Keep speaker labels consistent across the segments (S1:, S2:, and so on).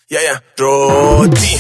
S1: رودی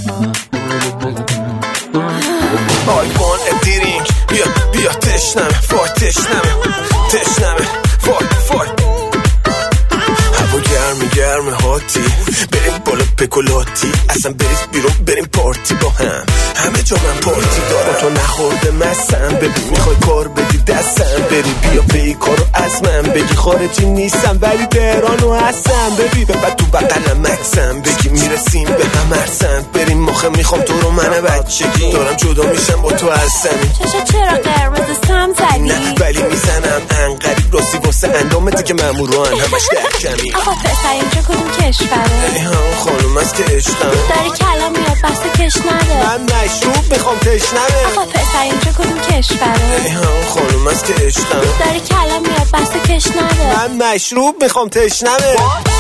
S1: آیفون ادیرینگ بیا تشنمه وای تشنمه وای هوا گرمه هاتی بریم بالا پکولاتی اصلا بریز بیرون بریم پارتی با همه جا من پارتی دارم تو نخورده مسم ببین میخوای کار بدی دستم بری بیا پی کارو از من بگی خارجی نیستم ولی تهرانو هستم ببین بعد تو بقلم مکسم بگی میرسیم به هم ارسم بریم مخه میخوام تو رو من بچگی دارم جدا میشم با تو از زمین
S2: چرا قرمز سم زدی
S1: نه ولی میزنم انقریب راستی واسه اندامتی که ماموران همش در کمی
S2: آقا پسر اینجا کدوم کشوره
S1: ای هم خانوم از که عشقم
S2: داری کلام میاد بس کش نده
S1: من مشروب میخوام تشنمه
S2: آقا پسر اینجا کدوم کشوره
S1: ای هم خانوم از که عشقم
S2: داری کلام میاد بس کش نده
S1: من مشروب میخوام تشنمه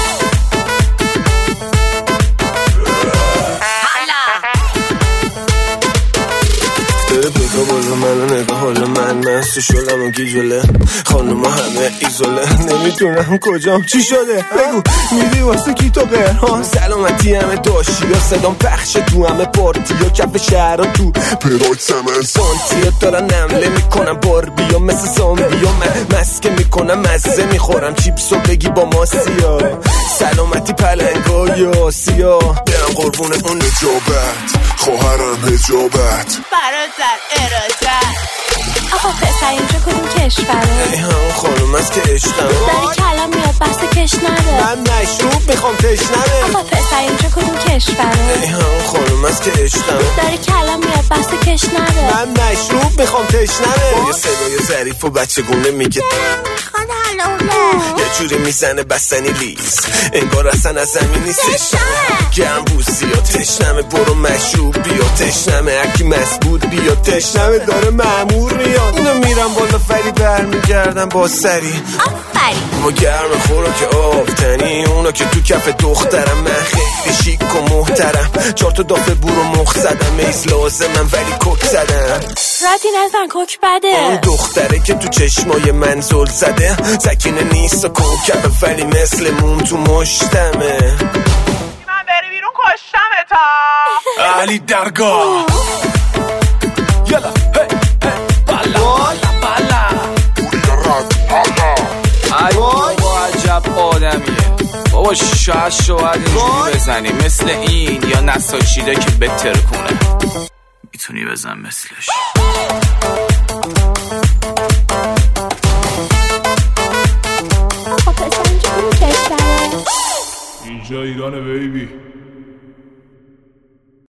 S1: بگا بالا منو نگاه حالا من مستو شدم و گیجوله خانوما همه ایزوله نمیدونم کجام چی شده بگو میری واسه کی تو قهران سلامتی همه داشتی یا صدام پخش تو همه پارتی یا کف شهر تو پراید سمن سانتی دارن نمله میکنم باربی یا مثل زامبی یا من مسکه میکنم مزه میخورم چیپسو بگی با ماسیا سلامتی پلنگا یا آسیا برم قربون اون نجابت خواهرم هجابت
S2: برادر ارادت آقا پسر اینجا کدوم کشوره
S1: ای هم خانوم از که عشقم
S2: داری کلام میاد بس کش نده
S1: من مشروب میخوام تشنمه
S2: آقا پسر اینجا کدوم کشوره
S1: ای هم خانوم از که عشقم
S2: داری کلام میاد بس کش نده
S1: من مشروب میخوام تشنمه یه صدای ظریف و بچه گونه میگه
S2: خان حلوله
S1: یه جوری میزنه بستنی لیز انگار اصلا از زمین نیستش گرم بوسی یا تشنمه برو مشروب بیا تشنمه هرکی مسبود بیا تشنمه داره مأمور میاد اینو میرم بالا فری برمیگردم با سری
S2: آفرین
S1: ما گرم خوراک آفتنی اونا که تو کف دخترم من خیلی شیک و محترم 4 تا دافه بور و مخ زدم میز لازمم ولی کک زدم
S2: راتی نزن کوک بده
S1: اون دختره که تو چشمای من زل زده سکینه نیست و کوکبه ولی مثل موم تو مشتمه
S3: من بری بیرون کشتمه تا
S1: علی درگاه یلا بالا
S4: ای بابا عجب آدمیه بابا شاید اینجوری بزنی مثل این یا نساجیده که بتر کنه میتونی بزن مثلش
S2: آقا پسر اینجا کدوم کشوره
S5: اینجا ایرانه بیبی